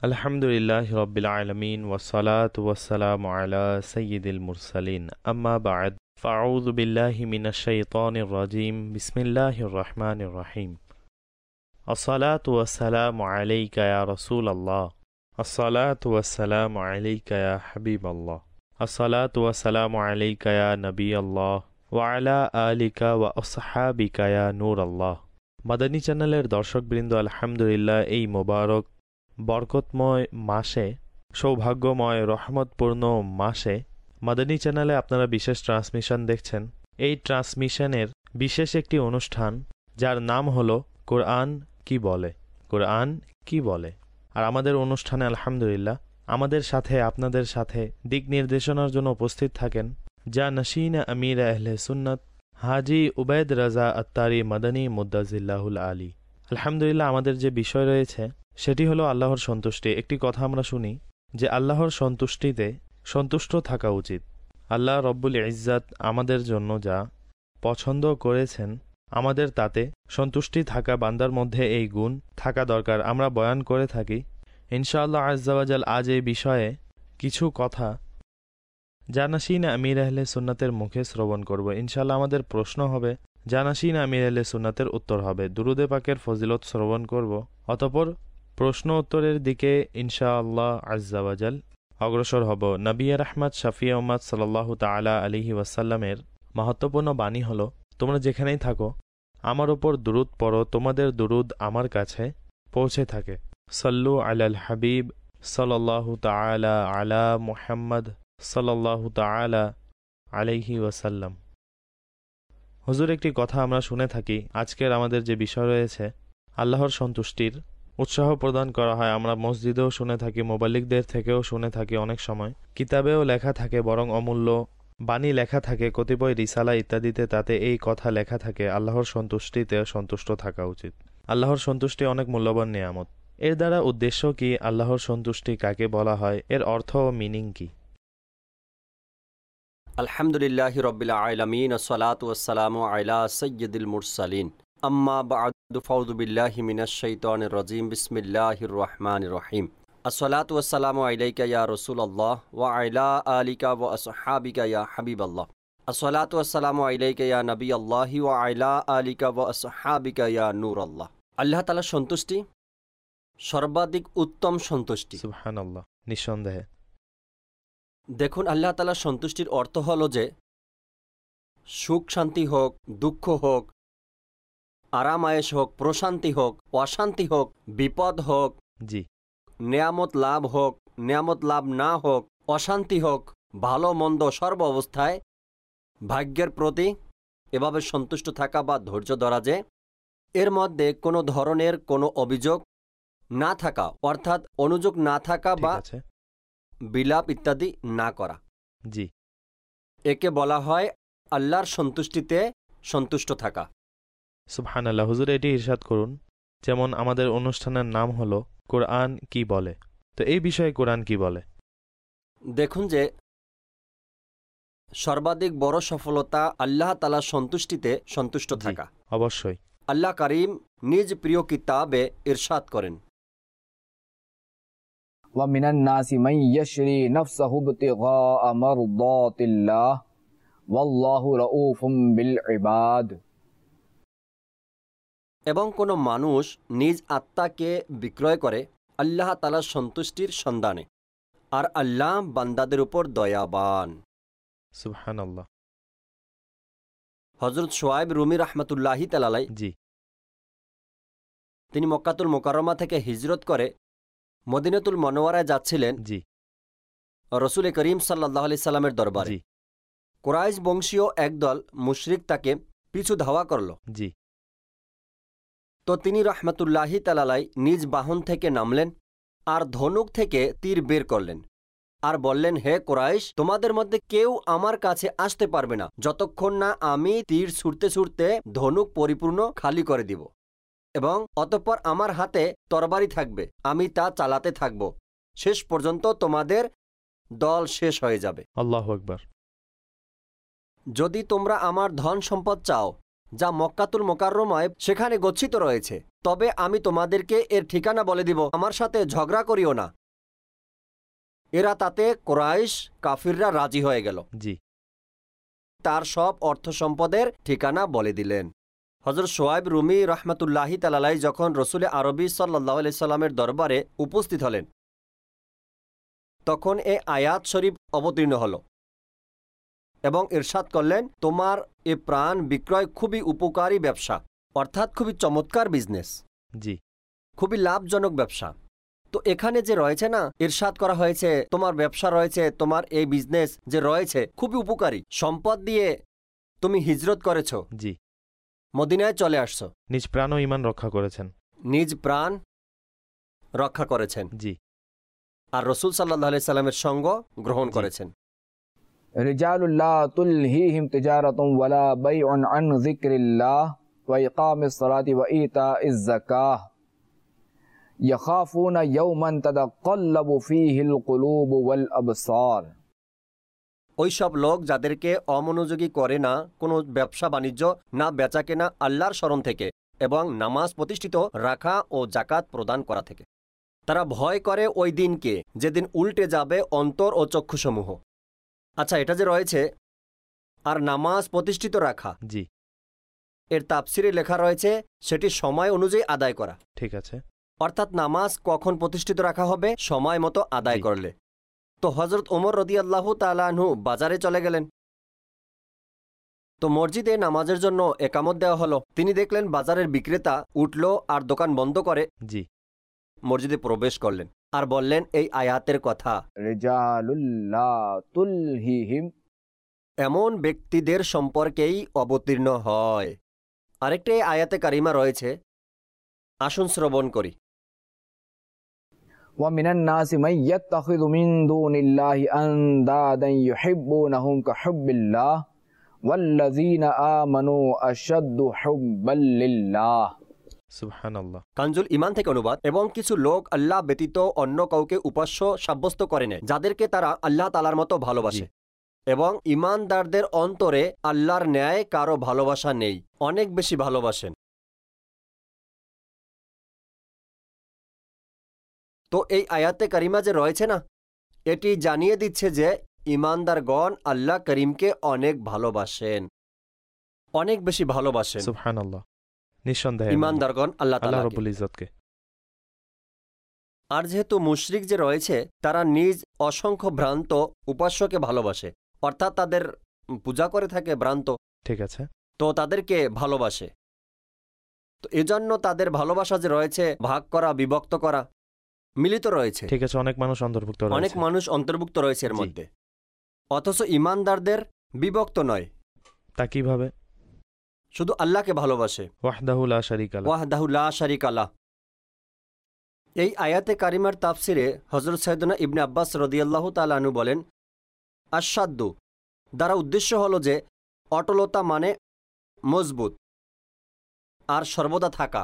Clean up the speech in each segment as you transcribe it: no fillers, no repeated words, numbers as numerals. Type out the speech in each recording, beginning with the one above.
আলহামদুলিল্লাহি রাব্বিল আলামিন ওয়াসসালাতু ওয়াসসালামু আলা সাইয়্যিদিল মুরসালিন আম্মা বা'দ ফাআউযু বিল্লাহি মিনাশ শাইতানির রাজীম বিসমিল্লাহির রহমানির রহিম আসসালাতু ওয়াসসালামু আলাইকা ইয়া রাসূলাল্লাহ আসসালাতু ওয়াসসালামু আলাইকা ইয়া হাবিবাল্লাহ আসসালাতু ওয়াসসালামু আলাইকা ইয়া নবিয়াল্লাহ ওয়া আলা আলিকা ওয়া আসহাবিকা ইয়া নূরাল্লাহ। মাদানী চ্যানেলের দর্শকবৃন্দ, আলহামদুলিল্লাহ এই মোবারক বরকতময় মাসে, সৌভাগ্যময় রহমতপূর্ণ মাসে মাদানী চ্যানেলে আপনারা বিশেষ ট্রান্সমিশন দেখছেন। এই ট্রান্সমিশনের বিশেষ একটি অনুষ্ঠান যার নাম হলো কোরআন কি বলে। কোরআন কি বলে। আর আমাদের অনুষ্ঠানে আলহামদুলিল্লাহ আমাদের সাথে, আপনাদের সাথে দিক নির্দেশনার জন্য উপস্থিত থাকেন জানশীন আমির আহলে সুন্নাত হাজি উবাইদ রাজা আত্তারি মাদানী মুদ্দাজিল্লাহুল আলী। আলহামদুলিল্লাহ আমাদের যে বিষয় রয়েছে সেটি হলো আল্লাহর সন্তুষ্টি। একটি কথা আমরা শুনি যে আল্লাহর সন্তুষ্টিতে সন্তুষ্ট থাকা উচিত। আল্লাহ রব্বুল ইজ্জাত আমাদের জন্য যা পছন্দ করেছেন আমাদের তাতে সন্তুষ্টি থাকা, বান্দার মধ্যে এই গুণ থাকা দরকার। আমরা বয়ান করে থাকি ইনশাআল্লাহ আজ্জা ওয়া জাল। আজ এই বিষয়ে কিছু কথা জানাশীন আমির আহলে সুন্নাতের মুখে শ্রবণ করব। ইনশাআল্লাহ আমাদের প্রশ্ন হবে, জানাশীন আমির আহলে সুন্নাতের উত্তর হবে, দুরুদে পাকের ফজিলত শ্রবণ করব। অতঃপর প্রশ্ন উত্তরের দিকে ইনশাআল্লাহ আজ্জা ওয়া জাল অগ্রসর হব। নবী রাহমাত শাফিয়ে উম্মাত সাল্লাল্লাহু তাআলা আলাইহি ওয়াসাল্লামের মহত্বপূর্ণ বাণী হলো, তোমরা যেখানেই থাকো আমার ওপর দুরুদ পড়ো, তোমাদের দুরুদ আমার কাছে পৌঁছে থাকে। সাল্লু আলাল হাবিব সাল্লাল্লাহু তাআলা আলা মুহাম্মদ সাল্লাল্লাহু তাআলা আলাইহি ওয়াসাল্লাম। হুজুর, একটি কথা আমরা শুনে থাকি, আজকের আমাদের যে বিষয় রয়েছে আল্লাহর সন্তুষ্টির উৎসাহ প্রদান করা হয়। আমরা মসজিদেও শুনে থাকি, মোবাল্লিকদের থেকেও শুনে থাকি, অনেক সময় কিতাবেও লেখা থাকে, বরং অমূল্য বাণী লেখা থাকে, কতিপয় রিসালা ইত্যাদিতে তাতে এই কথা লেখা থাকে আল্লাহর সন্তুষ্টিতে সন্তুষ্ট থাকা উচিত। আল্লাহর সন্তুষ্টি অনেক মূল্যবান নিয়ামত। এর দ্বারা উদ্দেশ্য কি, আল্লাহর সন্তুষ্টি কাকে বলা হয়, এর অর্থ ও মিনিং কি? আলহামদুলিল্লাহি রাব্বিল আলামিন আসসালাতু ওয়াসসালামু আলা সাইয়্যিদিল মুরসালিন আম্মা বা'দু ফাউযু বিল্লাহি মিনাশ শাইতানির রাজীম বিসমিল্লাহির রহমানির রহিম আসসালাতু ওয়াসসালামু আলাইকা ইয়া রাসূলুল্লাহ ওয়া আলা আলিকা ওয়া আসহাবিকা ইয়া হাবিবাল্লাহ আসসালাতু ওয়াসসালামু আলাইকা ইয়া নবিয়াল্লাহি ওয়া আলা আলিকা ওয়া আসহাবিকা ইয়া নূরাল্লাহ। আল্লাহ তাআলার সন্তুষ্টি সর্বাধিক উত্তম সন্তুষ্টি। সুবহানাল্লাহ, নিঃসন্দেহে। দেখুন, আল্লাহ তাআলার সন্তুষ্টির অর্থ হলো যে সুখ শান্তি হোক, দুঃখ হোক, আরাম আয়েশ হোক, প্রশান্তি হোক, অশান্তি হোক, বিপদ হোক, জি, নেয়ামত লাভ হোক, নেয়ামত লাভ না হোক, অশান্তি হোক, ভালো মন্দ, সর্ব অবস্থায় ভাগ্যের প্রতি এভাবে সন্তুষ্ট থাকা বা ধৈর্য ধরা, যে এর মধ্যে কোনো ধরনের কোনো অভিযোগ না থাকা, অর্থাৎ অনুযোগ না থাকা বা বিলাপ ইত্যাদি না করা, জি, একে বলা হয় আল্লাহর সন্তুষ্টিতে সন্তুষ্ট থাকা। সুবহানাল্লাহ। হুজুর, এটি ইরশাদ করুন, যেমন আমাদের অনুষ্ঠানের নাম হলো কোরআন কি বলে, তো এই বিষয়ে কোরআন কি বলে? দেখুন যে সর্বাধিক বড় সফলতা আল্লাহ তাআলার সন্তুষ্টিতে সন্তুষ্ট থাকা। অবশ্যই। আল্লাহ কারীম নিজ প্রিয় কিতাবে ইরশাদ করেন, ওয়া মিনান নাসি মান ইয়াশরি নাফসাহু ইবতিগা মারদাতিল্লাহ ওয়াল্লাহু রাউফুম বিল ইবাদ। এবং কোনো মানুষ নিজ আত্মাকে বিক্রয় করে আল্লাহ তাআলার সন্তুষ্টির সন্ধানে, আর আল্লাহ বান্দাদের উপর দয়াবান। সুবহানাল্লাহ। হযরত শুআয়ব রুমি রাহমাতুল্লাহি তাআলা আলাইহি, জি, তিনি মক্কাতুল মুকাররমা থেকে হিজরত করে মদিনাতুল মুনাওয়ারায় যাচ্ছিলেন। জি, রাসূল করিম সাল্লাল্লাহু আলাইহি সাল্লামের দরবারে। জি, কুরাইশ বংশীয় একদল মুশরিক তাকে পিছু ধাওয়া করল। জি, তো তিনি রাহমাতুল্লাহি তাআলা আলাইহি নিজ বাহন থেকে নামলেন আর ধনুক থেকে তীর বের করলেন আর বললেন, হে কুরাইশ, তোমাদের মধ্যে কেউ আমার কাছে আসতে পারবে না যতক্ষণ না আমি তীর ছুঁড়তে ছুঁড়তে ধনুক পরিপূর্ণ খালি করে দিব, এবং অতঃপর আমার হাতে তরবারি থাকবে, আমি তা চালাতে থাকব, শেষ পর্যন্ত তোমাদের দল শেষ হয়ে যাবে। আল্লাহু আকবার। যদি তোমরা আমার ধন সম্পদ চাও যা মক্কাতুল মোকাররমায় সেখানে গচ্ছিত রয়েছে। তবে আমি তোমাদেরকে এর ঠিকানা বলে দিব, আমার সাথে ঝগড়া করিও না। এরা তাতে কুরাইশ কাফিররা রাজি হয়ে গেল। জি। তার সব অর্থ সম্পদের ঠিকানা বলে দিলেন। হযরত শুআয়ব রুমি রাহমাতুল্লাহি তাআলা আলাইহি যখন রসুল আরবি সাল্লাল্লাহু আলাইহি সাল্লামের দরবারে উপস্থিত হলেন, তখন এ আয়াত শরীফ অবতীর্ণ হল এবং ইরশাদ করলেন, তোমার এ প্রাণ বিক্রয় খুবই উপকারী ব্যবসা, অর্থাৎ খুবই চমৎকার বিজনেস, জি, খুবই লাভজনক ব্যবসা। তো এখানে যে রয়েছে না, ইরশাদ করা হয়েছে তোমার ব্যবসা রয়েছে, তোমার এই বিজনেস যে রয়েছে খুবই উপকারী। সম্পদ দিয়ে তুমি হিজরত করেছো, জি, মদিনায় চলে আসছো, নিজ প্রাণ ও ঈমান রক্ষা করেছেন। নিজ প্রাণ রক্ষা করেছেন, জি, আর রসুল সাল্লাল্লাহু আলাইহি সাল্লামের সঙ্গ গ্রহণ জি। করেছেন। রিজালুল্লাহ তুলহিহিম তিজারাতুন ওয়ালা বাইউন আন যিকরিল্লাহ ওয়া ইকামিস সালাতি ওয়া ইতাইজ যাকাহ ইয়াখাফুনা ইয়াওমান তাতাকাল্লাবু ফীহিল কুলুবু ওয়াল আবসার। ওই সব লোক যাদেরকে অমনোযোগী করে না কোনো ব্যবসা বাণিজ্য, না বেচা কেনা, আল্লাহর স্মরণ থেকে এবং নামাজ প্রতিষ্ঠিত রাখা ও জাকাত প্রদান করা থেকে, তারা ভয় করে ওই দিনকে যেদিন উল্টে যাবে অন্তর ও চক্ষুসমূহ। আচ্ছা, এটা যে রয়েছে আর নামাজ প্রতিষ্ঠিত রাখা, জি, এর তাফসিরে লেখা রয়েছে সেটি সময় অনুযায়ী আদায় করা। ঠিক আছে। অর্থাৎ নামাজ কখন প্রতিষ্ঠিত রাখা হবে? সময় মতো আদায় জি। করলে। তো হযরত ওমর রাদিয়াল্লাহু তাআলা আনহু বাজারে চলে গেলেন। তো মসজিদে নামাজের জন্য একামত দেওয়া হলো। তিনি দেখলেন বাজারের বিক্রেতা উঠল আর দোকান বন্ধ করে জি, মসজিদে প্রবেশ করলেন আর বললেন এই আয়াতের কথা, রিজালুল্লাহ তুলহিহিম। এমন ব্যক্তিদের সম্পর্কেই অবতীর্ণ হয়। আরেকটা এই আয়াতে কারিমা রয়েছে, আসুন শ্রবণ করি। ওয়া মিনান নাসি মান ইয়াত্তাখিযু মিন দুনিল্লাহি আনদাদান ইউহিব্বুনাহুম কাহুব্বিল্লাহ ওয়াল্লাযীনা আমানু আশাদ্দু হুব্বাল লিল্লাহ। সুবহানাল্লাহ। কানজুল ইমান থেকে অনুবাদ। এবং কিছু লোক আল্লাহ ব্যতীত অন্য কাউকে উপাস্য সাব্যস্ত করে নেয়, যাদেরকে তারা আল্লাহ তাআলার মতো ভালোবাসে। এবং ইমানদারদের অন্তরে আল্লাহর ন্যায় কারো ভালোবাসা নেই, অনেক বেশি ভালোবাসেন। তো এই আয়াতে কারিমা যে রয়েছে না, এটি জানিয়ে দিচ্ছে যে ইমানদারগণ আল্লাহ করিমকে অনেক ভালোবাসেন, অনেক বেশি ভালোবাসেন। সুবহানাল্লাহ। নিঃসন্দেহে ইমানদারগণ আল্লাহ আল্লাহ তাআলাকে। রাব্বুল ইজ্জতকে। আর যেহেতু মুশরিক যে রয়েছে, তারা নিজ অসংখ্য ভ্রান্ত উপাস্যকে ভালোবাসে, অর্থাৎ তাদের পূজা করে থাকে ভ্রান্ত, ঠিক আছে। তো তাদেরকে ভালোবাসে। তো এজন্য তাদের ভালোবাসা যে রয়েছে ভাগ করা, বিভক্ত করা, মিলিত রয়েছে। ঠিক আছে, অনেক মানুষ অন্তর্ভুক্ত রয়েছে। অনেক মানুষ অন্তর্ভুক্ত রয়েছে এর জি। মধ্যে, অথচ ইমানদারদের বিভক্ত নয়, তা কিভাবে? শুধু আল্লাহকে ভালোবাসে। ওয়াহদাহু লা শারীকা লাহ। ওয়াহদাহু লা শারীকা লাহ। এই আয়াতে কারিমার তাফসিরে হযরত সাইয়েদনা ইবনে আব্বাস রাদিয়াল্লাহু তাআলা আনহু বলেন, আশাদ্দু দ্বারা উদ্দেশ্য হলো যে অটলতা মানে মজবুত আর সর্বদা থাকা।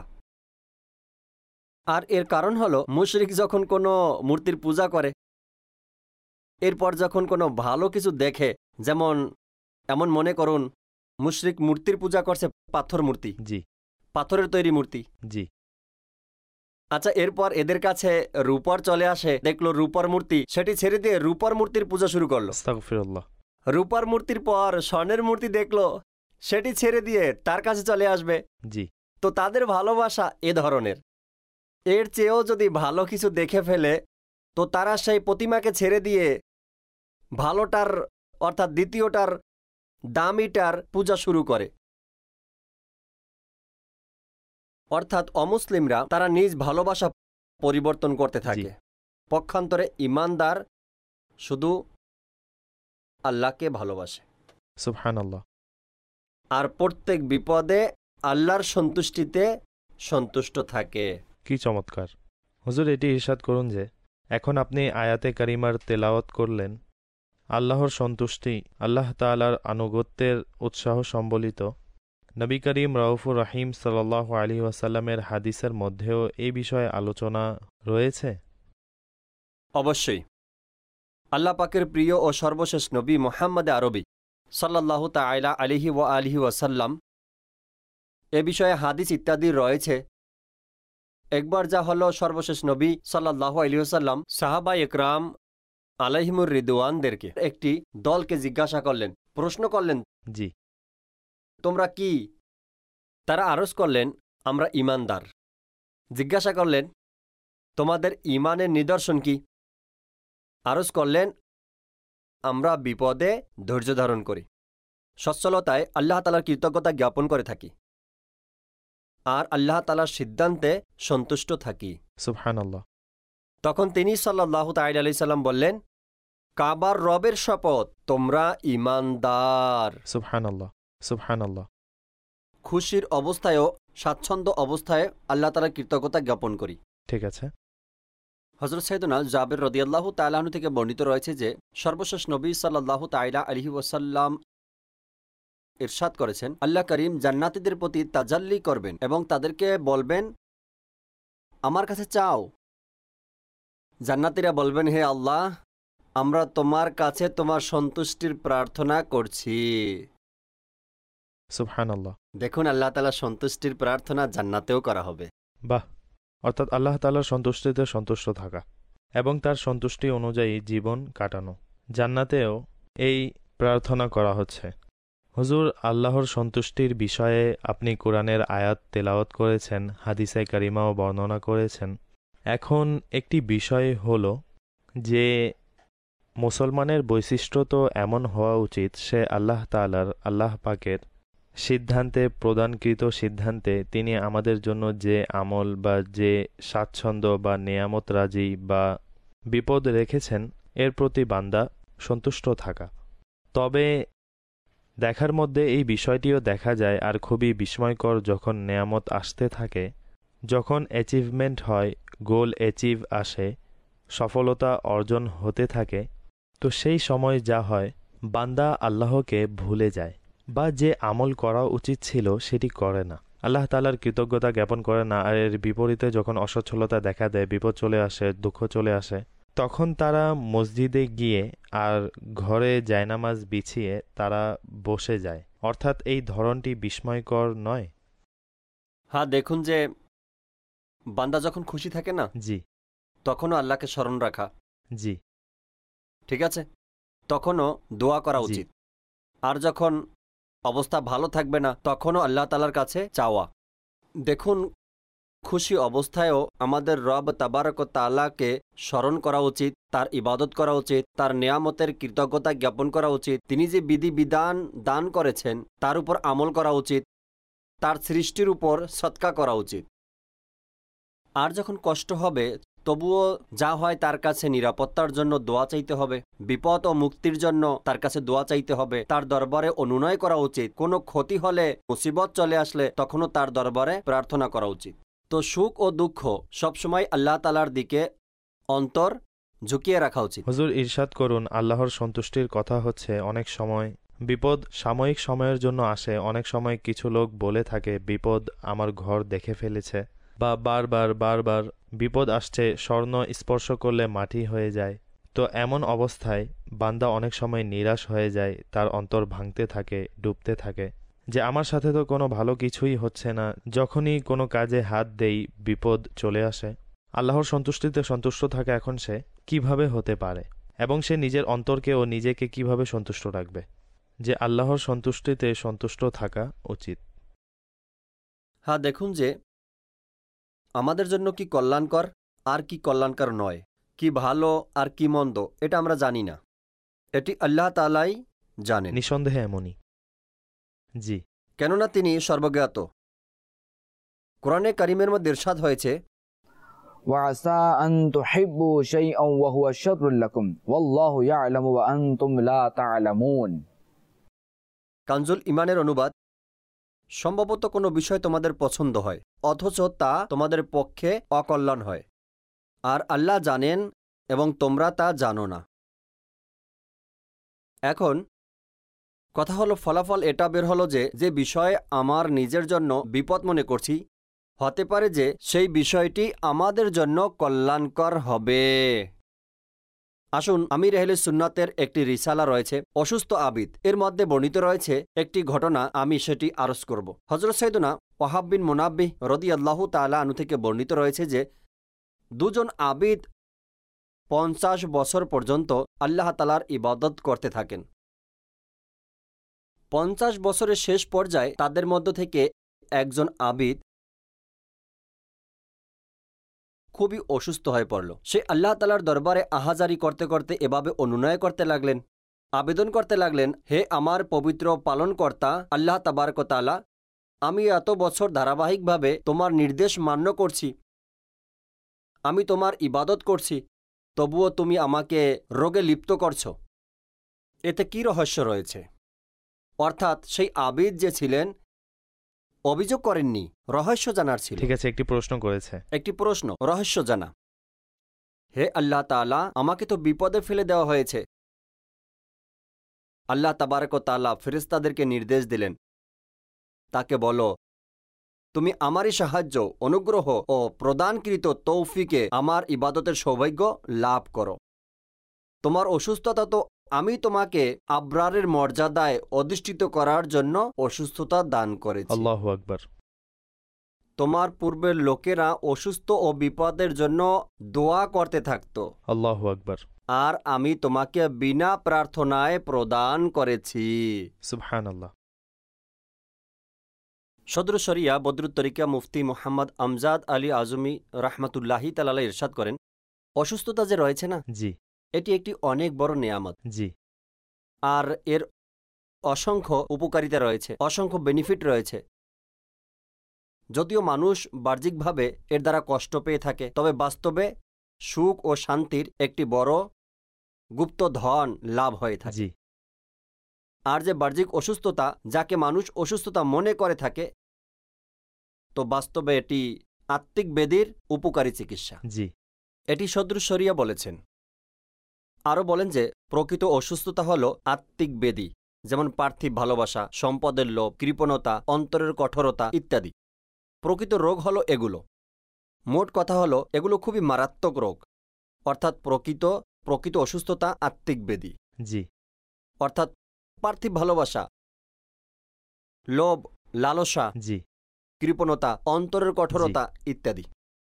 আর এর কারণ হলো মুশরিক যখন কোনো মূর্তির পূজা করে, এরপর যখন কোনো ভালো কিছু দেখে, যেমন এমন মনে করুন মুশরিক মূর্তির পূজা করছে, পাথর মূর্তি, জি, পাথরের তৈরি মূর্তি। জি, আচ্ছা, এরপর এদের কাছে রূপার চলে আসে, দেখলো রূপার মূর্তি, সেটি ছেড়ে দিয়ে রূপার মূর্তির পূজা শুরু করলো। আস্তাগফিরুল্লাহ। রূপার মূর্তির পর স্বর্ণের মূর্তি দেখলো, সেটি ছেড়ে দিয়ে তার কাছে চলে আসবে। জি, তো তাদের ভালোবাসা এ ধরনের। এর চেয়েও যদি ভালো কিছু দেখে ফেলে, তো তারা সেই প্রতিমাকে ছেড়ে দিয়ে ভালোটার অর্থাৎ দ্বিতীয়টার, দামিটার পূজা শুরু করে। অর্থাৎ অমুসলিমরা তারা নিজ ভালোবাসা পরিবর্তন করতে থাকে। পক্ষান্তরে ইমানদার শুধু আল্লাহকে ভালোবাসে সুবহানাল্লাহ। আর প্রত্যেক বিপদে আল্লাহর সন্তুষ্টিতে সন্তুষ্ট থাকে। কি চমৎকার! হুজুর, এটি ইরশাদ করুন যে এখন আপনি আয়াতে কারিমার তেলাওয়াত করলেন, আল্লাহর সন্তুষ্টি, আল্লাহ তাআলার আনুগত্যের উৎসাহ সম্বলিত নবী করিম রাউফুর রহিম সাল্লাল্লাহু আলাইহি ওয়াসাল্লামের হাদিসের মধ্যেও এই বিষয়ে আলোচনা রয়েছে। অবশ্যই আল্লাহ পাকের প্রিয় ও সর্বশেষ নবী মুহাম্মদ আরবি সাল্লাল্লাহু তাআলা আলাইহি ওয়া আলিহি ওয়াসাল্লাম এ বিষয়ে হাদিস ইত্যাদি রয়েছে। একবার যা হলো, সর্বশেষ নবী সাল্লাল্লাহু আলাইহি ওয়াসাল্লাম সাহাবা একরাম আলাইহিমুর রিদওয়ানদেরকে একটি দলকে জিজ্ঞাসা করলেন, প্রশ্ন করলেন, জি, তোমরা কি? তারা আরজ করলেন, আমরা ঈমানদার। জিজ্ঞাসা করলেন, তোমাদের ঈমানের নিদর্শন কি? আরজ করলেন, আমরা বিপদে ধৈর্য ধারণ করি, সচ্ছলতায় আল্লাহ তাআলার কৃতজ্ঞতা জ্ঞাপন করে থাকি, আর আল্লাহ তাআলার সিদ্ধান্তে সন্তুষ্ট থাকি। সুবহানাল্লাহ। তখন তিনি সাল্লাল্লাহু তাআলা আলাইহি সাল্লাম বললেন, কাবার রবের শপথ, তোমরা ঈমানদার। সুবহানাল্লাহ, সুবহানাল্লাহ। খুশির অবস্থায়ও স্বাচ্ছন্দ্য অবস্থায় আল্লাহ তাআলার কৃতজ্ঞতা জ্ঞাপন করি। ঠিক আছে। হযরত সাইয়েদনা জাবের রাদিয়াল্লাহু তাআলা আনহু থেকে বর্ণিত রয়েছে যে সর্বশেষ নবী সাল্লাল্লাহু তাআলা আলাইহি ওয়াসাল্লাম ইরশাদ করেছেন, আল্লাহ করিম জান্নাতীদের প্রতি তাজাল্লি করবেন এবং তাদেরকে বলবেন, আমার কাছে চাও। জান্নাতীরা বলবেন, হে আল্লাহ, আমরা তোমার কাছে তোমার সন্তুষ্টির প্রার্থনা করছি। সুবহানাল্লাহ। দেখুন, আল্লাহ তাআলা সন্তুষ্টির প্রার্থনা জান্নাতেও করা হবে। বাহ! অর্থাৎ আল্লাহ তাআলার সন্তুষ্টিতে সন্তুষ্ট থাকা এবং তার সন্তুষ্টি অনুযায়ী জীবন কাটানো। জান্নাতেও এই প্রার্থনা করা হচ্ছে। হুজুর, আল্লাহর সন্তুষ্টির বিষয়ে আপনি কোরআনের আয়াত তেলাওয়াত করেছেন, হাদিসে কারিমাও বর্ণনা করেছেন। এখন একটি বিষয় হলো যে মুসলমানের বৈশিষ্ট্য তো এমন হওয়া উচিত, সে আল্লাহ তাআলার, আল্লাহ পাকের সিদ্ধান্তে, প্রদানকৃত সিদ্ধান্তে তিনি আমাদের জন্য যে আমল বা যে স্বাচ্ছন্দ্য বা নেয়ামত রাজি বা বিপদ রেখেছেন, এর প্রতি বান্দা সন্তুষ্ট থাকা। তবে দেখার মধ্যে এই বিষয়টিও দেখা যায়, আর খুবই বিস্ময়কর, যখন নেয়ামত আসতে থাকে, যখন অ্যাচিভমেন্ট হয়, গোল অ্যাচিভ আসে, সফলতা অর্জন হতে থাকে, তো সেই সময় যা হয়, বান্দা আল্লাহকে ভুলে যায় বা যে আমল করা উচিত ছিল সেটি করে না, আল্লাহ তাআলার কৃতজ্ঞতা জ্ঞাপন করে না। আর এর বিপরীতে যখন অসচ্ছলতা দেখা দেয়, বিপদ চলে আসে, দুঃখ চলে আসে, তখন তারা মসজিদে গিয়ে আর ঘরে জায়নামাজ বিছিয়ে তারা বসে যায়। অর্থাৎ এই ধরনটি বিস্ময়কর নয়? হ্যাঁ, দেখুন যে বান্দা যখন খুশি থাকে না, জি, তখনও আল্লাহকে স্মরণ রাখা, জি, ঠিক আছে, তখনও দোয়া করা জি। উচিত। আর যখন অবস্থা ভালো থাকবে না, তখনও আল্লাহ তাআলার কাছে চাওয়া। দেখুন, খুশি অবস্থায়ও আমাদের রব তাবারক ওয়া তাআলাকে স্মরণ করা উচিত, তার ইবাদত করা উচিত, তার নেয়ামতের কৃতজ্ঞতা জ্ঞাপন করা উচিত, তিনি যে বিধিবিধান দান করেছেন তার উপর আমল করা উচিত, তার সৃষ্টির উপর সদকা করা উচিত। আর যখন কষ্ট হবে, তবুও যা হয় তার কাছে নিরাপত্তার জন্য দোয়া চাইতে হবে, বিপদ ও মুক্তির জন্য তার কাছে দোয়া চাইতে হবে, তার দরবারে অনুনয় করা উচিত। কোনো ক্ষতি হলে, মুসিবত চলে আসলে, তখনও তার দরবারে প্রার্থনা করা উচিত। তো সুখ ও দুঃখ সবসময় আল্লাহ তাআলার দিকে অন্তর ঝুঁকিয়ে রাখা উচিত। হুজুর, ইরশাদ করুন, আল্লাহর সন্তুষ্টির কথা হচ্ছে, অনেক সময় বিপদ সাময়িক সময়ের জন্য আসে। অনেক সময় কিছু লোক বলে থাকে, বিপদ আমার ঘর দেখে ফেলেছে, বা বারবার বিপদ আসছে, স্বর্ণ স্পর্শ করলে মাটি হয়ে যায়। তো এমন অবস্থায় বান্দা অনেক সময় নিরাশ হয়ে যায়, তার অন্তর ভাঙতে থাকে, ডুবতে থাকে, যে আমার সাথে তো কোনো ভালো কিছুই হচ্ছে না। যখনই কোনো কাজে হাত দেই, বিপদ চলে আসে। আল্লাহর সন্তুষ্টিতে সন্তুষ্ট থাকে এখন সে কিভাবে হতে পারে, এবং সে নিজের অন্তরকে ও নিজেকে কিভাবে সন্তুষ্ট রাখবে, যে আল্লাহর সন্তুষ্টিতে সন্তুষ্ট থাকা উচিত। হ্যাঁ, দেখুন যে আমাদের জন্য কি কল্যাণকর আর কি কল্যাণকর নয়, কি ভালো আর কি মন্দ, এটা আমরা জানি না, এটি আল্লাহ তাআলাই জানেন। নিঃসন্দেহে এমনই। জি, কেননা তিনি সর্বজ্ঞাত। কোরআনে কারিমের মধ্যে ইরশাদ হয়েছে, وعسى أن تحبوا شيئا وهو شر لكم والله يعلم وأنتم لا تعلمون। কানজুল ইমানের অনুবাদ, সম্ভবত কোনো বিষয় তোমাদের পছন্দ হয় অথচ তা তোমাদের পক্ষে অকল্যাণ হয়, আর আল্লাহ জানেন এবং তোমরা তা জানো না। এখন কথা হলো, ফলাফল এটা বের হলো যে যে বিষয়ে আমার নিজের জন্য বিপদ মনে করছি, হতে পারে যে সেই বিষয়টি আমাদের জন্য কল্যাণকর হবে। আসুন, আমির আহলে সুন্নাতের একটি রিসালা রয়েছে অসুস্থ আবিদ, এর মধ্যে বর্ণিত রয়েছে একটি ঘটনা, আমি সেটি আরজ করব। হযরত সাইয়েদুনা ওয়াহাব বিন মুনাব্বিহ রাদিয়াল্লাহু তাআলা আনহু থেকে বর্ণিত রয়েছে যে দুজন আবিদ 50 বছর পর্যন্ত আল্লাহ তাআলার ইবাদত করতে থাকেন। 50 বছরের শেষ পর্যায়ে তাদের মধ্য থেকে একজন আবিদ খুবই অসুস্থ হয়ে পড়ল। সে আল্লাহ তাআলার দরবারে আহাজারি করতে করতে এভাবে অনুনয় করতে লাগলেন, আবেদন করতে লাগলেন, হে আমার পবিত্র পালনকর্তা আল্লাহ তাবারক ওয়া তাআলা, আমি এত বছর ধারাবাহিকভাবে তোমার নির্দেশ মান্য করছি, আমি তোমার ইবাদত করছি, তবুও তুমি আমাকে রোগে লিপ্ত করছো। এতে কি রহস্য রয়েছে? অর্থাৎ সেই আবিদ যে ছিলেন অভিযোগ করেননি, রহস্য জানার ছিল। ঠিক আছে, একটি প্রশ্ন করেছে। একটি প্রশ্ন, রহস্য জানা। হে আল্লাহ তাআলা, আমাকে তো বিপদে ফেলে দেওয়া হয়েছে। আল্লাহ তাবারক ওয়া তাআলা ফেরেশতাদেরকে নির্দেশ দিলেন, তাকে বলো, তুমি আমারই সাহায্য, অনুগ্রহ ও প্রদানকৃত তৌফিকে আমার ইবাদতের সৌভাগ্য লাভ করো। তোমার অসুস্থতা তো আমি তোমাকে আবরারের মর্যাদায় অধিষ্ঠিত করার জন্য অসুস্থতা দান করেছি। আল্লাহু আকবার। তোমার পূর্বের লোকেরা অসুস্থ ও বিপদের জন্য দোয়া করতে থাকত, আল্লাহু আকবার। আর আমি তোমাকে বিনা প্রার্থনায় প্রদান করেছি। সুবহানাল্লাহ। সদর শরিয়া বদরুত তরিকা মুফতি মুহাম্মদ আমজাদ আলী আজমি রাহমাতুল্লাহি তাআলা ইরশাদ করেন, অসুস্থতা যে রয়েছে না, জি, এটি একটি অনেক বড় নেয়ামত। জি, আর এর অসংখ্য উপকারিতা রয়েছে, অসংখ্য বেনিফিট রয়েছে। যদিও মানুষ বাহ্যিকভাবে এর দ্বারা কষ্ট পেয়ে থাকে, তবে বাস্তবে সুখ ও শান্তির একটি বড় গুপ্ত ধন লাভ হয়ে থাকে। জি, আর যে বাহ্যিক অসুস্থতা, যাকে মানুষ অসুস্থতা মনে করে থাকে, তো বাস্তবে এটি আত্মিক ব্যাধির উপকারী চিকিৎসা। জি, এটি সদরুস শরিয়া বলেছেন। আরও বলেন যে প্রকৃত অসুস্থতা হল আত্মিক ব্যাধি, যেমন পার্থিব ভালোবাসা, সম্পদের লোভ, কৃপণতা, অন্তরের কঠোরতা ইত্যাদি। প্রকৃত রোগ হলো এগুলো। মোট কথা হলো এগুলো খুবই মারাত্মক রোগ। অর্থাৎ প্রকৃত অসুস্থতা আত্মিক ব্যাধি। জি, অর্থাৎ পার্থিব ভালোবাসা, লোভ, লালসা, জি, কৃপণতা, অন্তরের কঠোরতা ইত্যাদি।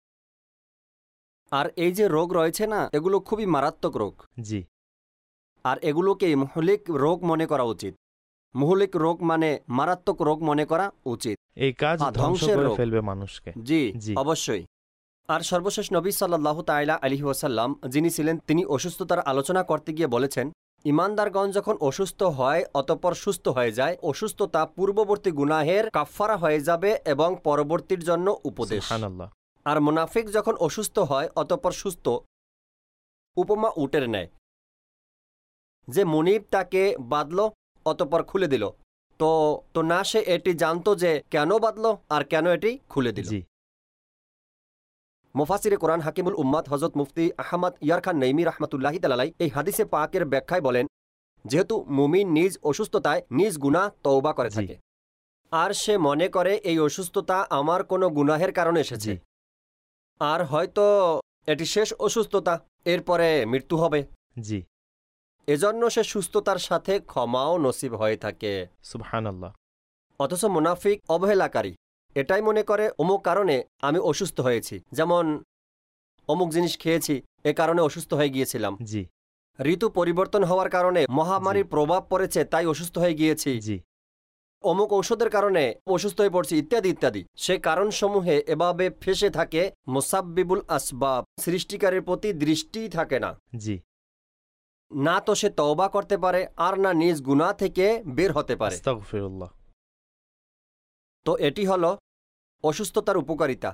আর এই যে রোগ রয়েছে না, এগুলো খুবই মারাত্মক রোগ। জি, আর এগুলোকে মুহলিক রোগ মনে করা উচিত। মুহলিক রোগ মানে মারাত্মক রোগ মনে করা উচিত। এই কাজ ধ্বংস ধ্বংসের করে রোগ। ফেলবে মানুষকে। জি, জি। অবশ্যই। আর সর্বশেষ নবী সাল্লাল্লাহু তাআলা আলাইহি ওয়াসাল্লাম যিনি ছিলেন, তিনি অসুস্থতার আলোচনা করতে গিয়ে বলেছেন, ইমানদারগণ যখন অসুস্থ হয় অতঃপর সুস্থ হয়ে যায়, অসুস্থতা পূর্ববর্তী গুনাহের কাফফারা হয়ে যাবে এবং পরবর্তীর জন্য উপদেশ। সুবহানাল্লাহ। আর মুনাফিক যখন অসুস্থ হয় অতঃপর সুস্থ, উপমা উটের ন্যায়। যে মুনিব তাকে বাঁধল অতঃপর খুলে দিল, তো না সে এটি জানতো যে কেন বাঁধল আর কেন এটি খুলে দিল। জি, মুফাসিরে কোরআন হাকিমুল উম্মাত হযরত মুফতি আহমদ ইয়ার খান নঈমী রাহমাতুল্লাহি তাআলা এই হাদিসে পাকের ব্যাখ্যায় বলেন, যেহেতু মুমিন নিজ অসুস্থতায় নিজ গুনাহ তওবা করে জি। থাকে, আর সে মনে করে এই অসুস্থতা আমার কোনো গুনাহের কারণে এসেছে, জি, আর হয়তো এটি শেষ অসুস্থতা, এরপরে মৃত্যু হবে, জি, এজন্য সে সুস্থতার সাথে ক্ষমাও নসিব হয়ে থাকে। সুবহানাল্লাহ। অথচ মুনাফিক অবহেলাকারী, এটাই মনে করে অমুক কারণে আমি অসুস্থ হয়েছি, যেমন অমুক জিনিস খেয়েছি, এ কারণে অসুস্থ হয়ে গিয়েছিলাম, জি, ঋতু পরিবর্তন হওয়ার কারণে মহামারীর প্রভাব পড়েছে তাই অসুস্থ হয়ে গিয়েছি, জি, অমুক ঔষধের কারণে অসুস্থ হয়ে পড়ছি ইত্যাদি ইত্যাদি। সে কারণসমূহে এভাবে ফেসে থাকে। মুসাব্বিবুল আসবাব, সৃষ্টিকারের প্রতি দৃষ্টিই থাকে না। জি, না তো সে তওবা করতে পারে আর না নিজ গুনাহ থেকে বের হতে পারে। আস্তাগফিরুল্লাহ। তো এটি হলো অসুস্থতার উপকারিতা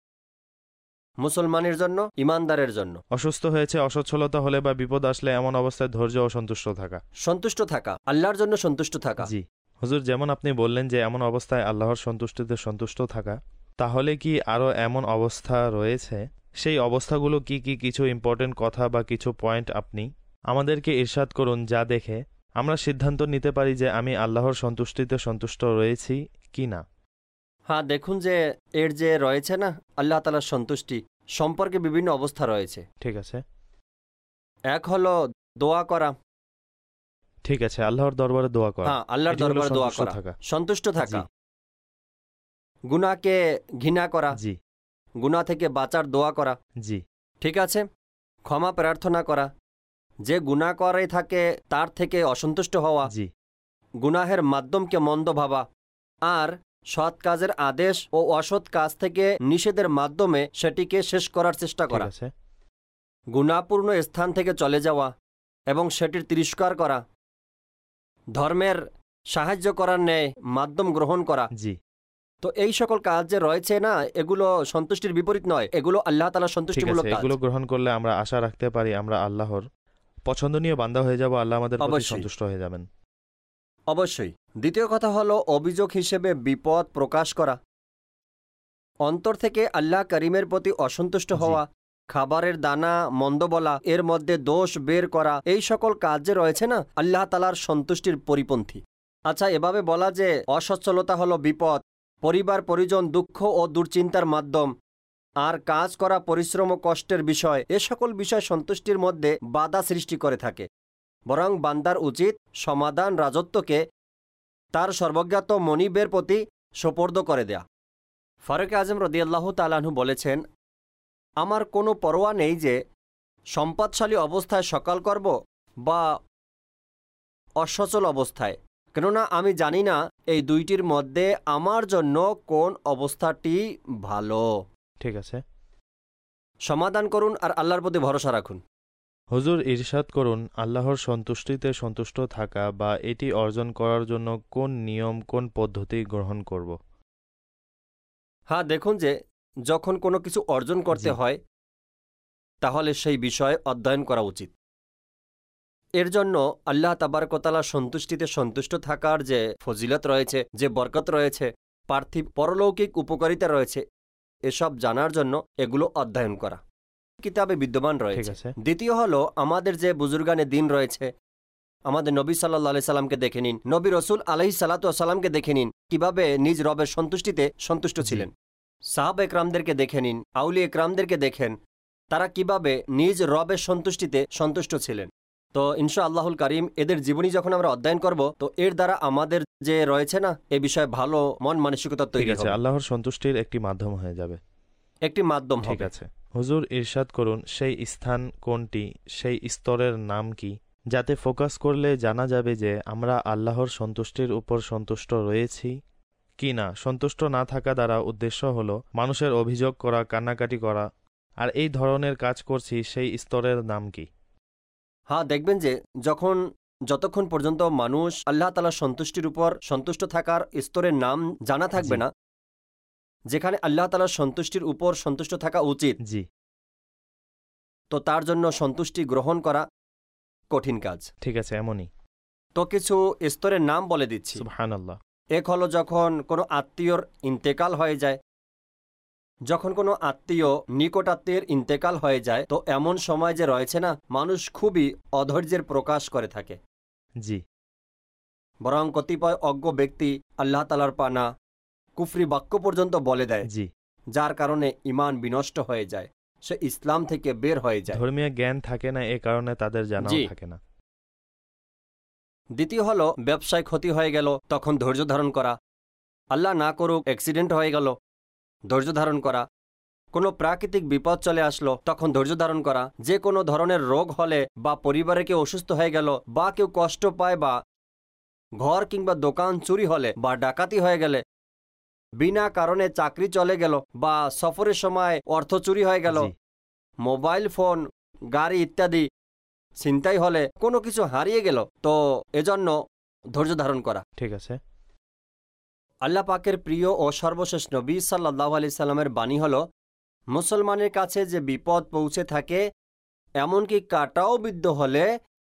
মুসলমানের জন্য, ইমানদারের জন্য। অসুস্থ হয়েছে, অসচ্ছলতা হলে বা বিপদ আসলে এমন অবস্থায় ধৈর্য ও সন্তুষ্ট থাকা। সন্তুষ্ট থাকা, আল্লাহর জন্য সন্তুষ্ট থাকা। জি হুজুর, যেমন আপনি বললেন যে এমন অবস্থায় আল্লাহর সন্তুষ্টিতে সন্তুষ্ট থাকা, তাহলে কি আরও এমন অবস্থা রয়েছে? সেই অবস্থাগুলো কি কি? কিছু ইম্পর্টেন্ট কথা বা কিছু পয়েন্ট আপনি আমাদেরকে ইরশাদ করুন, যা দেখে আমরা সিদ্ধান্ত নিতে পারি যে আমি আল্লাহর সন্তুষ্টিতে সন্তুষ্ট রয়েছি কি না। হ্যাঁ, দেখুন যে এর যে রয়েছে না আল্লাহ তাআলার সন্তুষ্টি সম্পর্কে বিভিন্ন অবস্থা রয়েছে। ঠিক আছে। এক হলো দোয়া করা, ঠিক আছে, আল্লাহর দরবারে দোয়া করা। হ্যাঁ, আল্লাহর এটি হলো দরবারে দোয়া সন্তুষ্ট করা, থাকা। সন্তুষ্ট থাকা। জি। গুনাহকে ঘৃণা করা, জি গুনাহ থেকে বাঁচার দোয়া করা, জি ঠিক আছে। ক্ষমা প্রার্থনা করা, যে গুনাহ করে থাকে তার থেকে অসন্তুষ্ট হওয়া, জি গুনাহের মাধ্যমকে মন্দ ভাবা, আর সৎ কাজের আদেশ ও অসৎ কাজ থেকে নিষেধের মাধ্যমে সেটিকে শেষ করার চেষ্টা ঠিক করা, আছে। গুনাহপূর্ণ স্থান থেকে চলে যাওয়া এবং সেটির তিরস্কার করা, ধর্মের সাহায্য করার ন্যায় মাধ্যম গ্রহণ করা। জি তো এই সকল কাজ যে রয়েছে না, এগুলো সন্তুষ্টির বিপরীত নয়, এগুলো আল্লাহ তাআলার ঠিক সন্তুষ্টিমূলক আছে, কাজ। এগুলো গ্রহণ করলে আমরা আশা রাখতে পারি আমরা আল্লাহর পছন্দনীয় বান্দা হয়ে যাব, আল্লাহ আমাদের প্রতি অবশ্যই। সন্তুষ্ট হয়ে যাবেন। অবশ্যই। দ্বিতীয় কথা হলো অভিযোগ হিসেবে বিপদ প্রকাশ করা, অন্তর থেকে আল্লাহ করিমের প্রতি অসন্তুষ্ট জি। হওয়া, খাবারের দানা মন্দ বলা, এর মধ্যে দোষ বের করা, এই সকল কাজ যে রয়েছে না, আল্লাহ তাআলার সন্তুষ্টির পরিপন্থী। আচ্ছা, এভাবে বলা যে অসচ্ছলতা হলো বিপদ, পরিবার পরিজন দুঃখ ও দুশ্চিন্তার মাধ্যম, আর কাজ করা পরিশ্রম ও কষ্টের বিষয়, এ সকল বিষয় সন্তুষ্টির মধ্যে বাধা সৃষ্টি করে থাকে। বরং বান্দার উচিত সমাধান রাজত্বকে তার সর্বজ্ঞাত মনিবের প্রতি সোপর্দ করে দেয়া। ফারুক আজম রাদিয়াল্লাহু তাআলা আনহু বলেছেন, আমার কোনো পরোয়া নেই যে সম্পদশালী অবস্থায় সকাল করব বা অসচল অবস্থায়, কেননা আমি জানি না এই দুইটির মধ্যে আমার জন্য কোন অবস্থাটি ভালো। ঠিক আছে। সমাধান করুন আর আল্লাহর প্রতি ভরসা রাখুন। হুজুর, ইরশাদ করুন, আল্লাহর সন্তুষ্টিতে সন্তুষ্ট থাকা বা এটি অর্জন করার জন্য কোন নিয়ম, কোন পদ্ধতি গ্রহণ করব? হ্যাঁ, দেখুন যে যখন কোনো কিছু অর্জন করতে জি। হয় তাহলে সেই বিষয়ে অধ্যয়ন করা উচিত। এর জন্য আল্লাহ তাবারক ওয়া তাআলার সন্তুষ্টিতে সন্তুষ্ট থাকার যে ফজিলত রয়েছে, যে বরকত রয়েছে, পার্থিব পরলৌকিক উপকারিতা রয়েছে, এসব জানার জন্য এগুলো অধ্যয়ন করা কিতাবে বিদ্যমান ঠিক রয়েছে। আছে। দ্বিতীয় হলো আমাদের যে বুজুর্গানে দিন রয়েছে, আমাদের নবী সাল্লাল্লাহু আলাইহি সাল্লামকে দেখে নিন, নবী রসুল আলাইহিস সালাতু ওয়াস সালামকে দেখে নিন কিভাবে নিজ রবের সন্তুষ্টিতে সন্তুষ্ট জি। ছিলেন। সাহাবা একরামদেরকে দেখে নিন, আউলিয়া একরামদেরকে দেখেন, তারা কিভাবে নিজ রবের সন্তুষ্টিতে সন্তুষ্ট ছিলেন। তো ইনশাআল্লাহুল কারীম এদের জীবনী যখন আমরা অধ্যয়ন করব, তো এর দ্বারা আমাদের যে রয়েছে না, এ বিষয়ে ভালো মন মানসিকতা ঠিক তৈরি আছে, হবে, আল্লাহর সন্তুষ্টির একটি মাধ্যম হয়ে যাবে। একটি মাধ্যম ঠিক হবে। আছে। হুজুর, ইরশাদ করুন, সেই স্থান কোনটি, সেই স্তরের নাম কি, যাতে ফোকাস করলে জানা যাবে যে আমরা আল্লাহর সন্তুষ্টির উপর সন্তুষ্ট রয়েছি কি না। সন্তুষ্ট না থাকা দ্বারা উদ্দেশ্য হলো মানুষের অভিযোগ করা, কান্নাকাটি করা, আর এই ধরনের কাজ করছি, সেই স্তরের নাম কি? হ্যাঁ, দেখবেন যে যতক্ষণ পর্যন্ত মানুষ আল্লাহ তাআলার সন্তুষ্টির উপর সন্তুষ্ট থাকার স্তরের নাম জানা থাকবে জি। না, যেখানে আল্লাহ তাআলার সন্তুষ্টির উপর সন্তুষ্ট থাকা উচিত, জি। তো তার জন্য সন্তুষ্টি গ্রহণ করা কঠিন কাজ। ঠিক আছে, এমনই। তো কিছু স্তরের নাম বলে দিচ্ছি। সুবহানাল্লাহ। এক হলো যখন কোনো আত্মীয়র ইন্তেকাল হয়ে যায়, যখন কোনো আত্মীয় নিকট আত্মীয়ের ইন্তেকাল হয়ে যায়, তো এমন সময় যে রয়েছে না, মানুষ খুবই অধৈর্যের প্রকাশ করে থাকে। জি। বরং কতিপয় অজ্ঞ ব্যক্তি আল্লাহ তাআলার পানা কুফরি বাক্য পর্যন্ত বলে দেয়, জি। যার কারণে ঈমান বিনষ্ট হয়ে যায়, সে ইসলাম থেকে বের হয়ে যায়। ধর্মীয় জ্ঞান থাকে না, এ কারণে তাদের জানাও জি। থাকে না। দ্বিতীয় হলো ব্যবসায় ক্ষতি হয়ে গেল, তখন ধৈর্য ধারণ করা। আল্লাহ না করুক অ্যাক্সিডেন্ট হয়ে গেল, ধৈর্য ধারণ করা। কোনো প্রাকৃতিক বিপদ চলে আসলো, তখন ধৈর্য ধারণ করা। যে কোনো ধরনের রোগ হলে বা পরিবারে কেউ অসুস্থ হয়ে গেল বা কেউ কষ্ট পায় বা ঘর কিংবা দোকান চুরি হলে বা ডাকাতি হয়ে গেলে, বিনা কারণে চাকরি চলে গেল বা সফরের সময় অর্থ চুরি হয়ে গেল, জি। মোবাইল ফোন, গাড়ি ইত্যাদি ছিনতাই হলে, কোনো কিছু হারিয়ে গেল, তো এজন্য ধৈর্য ধারণ করা। ঠিক আছে। আল্লাহ পাকের প্রিয় ও সর্বশেষ নবী সাল্লাল্লাহু আলাইহি সাল্লামের বাণী হলো, মুসলমানের কাছে যে বিপদ পৌঁছে থাকে, এমনকি কাঁটাও বিদ্ধ হলে,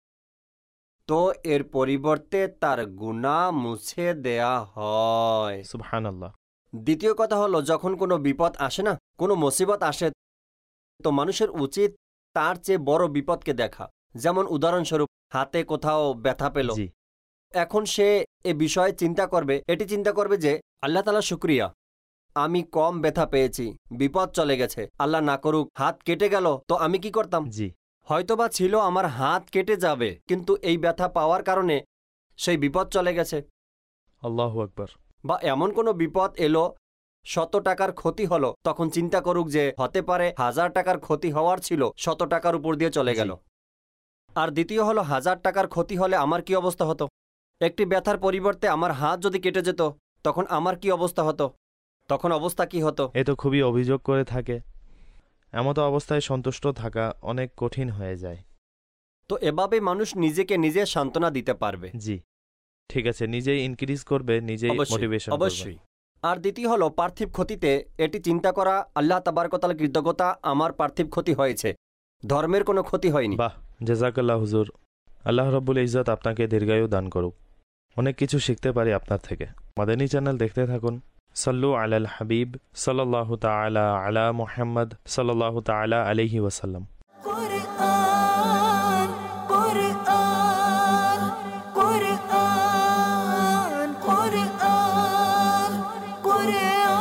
তো এর পরিবর্তে তার গুনাহ মুছে দেয়া হয়। সুবহানাল্লাহ। দ্বিতীয় কথা হলো, যখন কোনো বিপদ আসে না, কোনো মুসিবত আসে, তো মানুষের উচিত তার চেয়ে বড় বিপদকে দেখা। যেমন উদাহরণস্বরূপ, হাতে কোথাও ব্যথা পেল, জি। এখন সে এ বিষয়ে চিন্তা করবে, এটি চিন্তা করবে যে আল্লাহ তাআলা শুকরিয়া, আমি কম ব্যথা পেয়েছি, বিপদ চলে গেছে, আল্লাহ না করুক হাত কেটে গেল, তো আমি কি করতাম? জি। হয়তোবা ছিল আমার হাত কেটে যাবে, কিন্তু এই ব্যথা পাওয়ার কারণে সেই বিপদ চলে গেছে। আল্লাহু আকবার। বা এমন কোনো বিপদ এলো, 100 টাকার ক্ষতি হলো, তখন চিন্তা করুক যে হতে পারে 1000 টাকার ক্ষতি হওয়ার ছিল, 100 টাকার উপর দিয়ে চলে গেল। আর দ্বিতীয় হলো 1000 টাকার ক্ষতি হলে আমার কি অবস্থা হতো? একটি ব্যথার পরিবর্তে আমার হাত যদি কেটে যেত, তখন আমার কি অবস্থা হতো? তখন অবস্থা কি হতো? এ তো খুবই অভিযোগ করে থাকে। এমতো অবস্থায় সন্তুষ্ট থাকা অনেক কঠিন হয়ে যায়। তো এভাবে মানুষ নিজেকে নিজে সান্ত্বনা দিতে পারবে। জি, ঠিক আছে, নিজেই ইনক্রিজ করবে, নিজেই মোটিভেশন করবে। অবশ্যই। আর দ্বিতীয় হলো পার্থিব ক্ষতিতে এটি চিন্তা করা, আল্লাহ তাবারক ওয়া তাআলার কৃতজ্ঞতা, আমার পার্থিব ক্ষতি হয়েছে, ধর্মের কোনো ক্ষতি হয়নি। বাহ, জাযাকাল্লাহ হুজুর। আল্লাহ রাব্বুল ইজ্জত আপনাকে দীর্ঘায়ু দান করুক। অনেক কিছু শিখতে পারি আপনার থেকে। মাদানী চ্যানেল দেখতে থাকুন। সাল্লু আলাল হাবিব সাল্লাল্লাহু তাআলা আলা মুহাম্মদ সাল্লাল্লাহু তাআলা আলাইহি ওয়াসাল্লাম। Quran, Quran, Quran, Quran.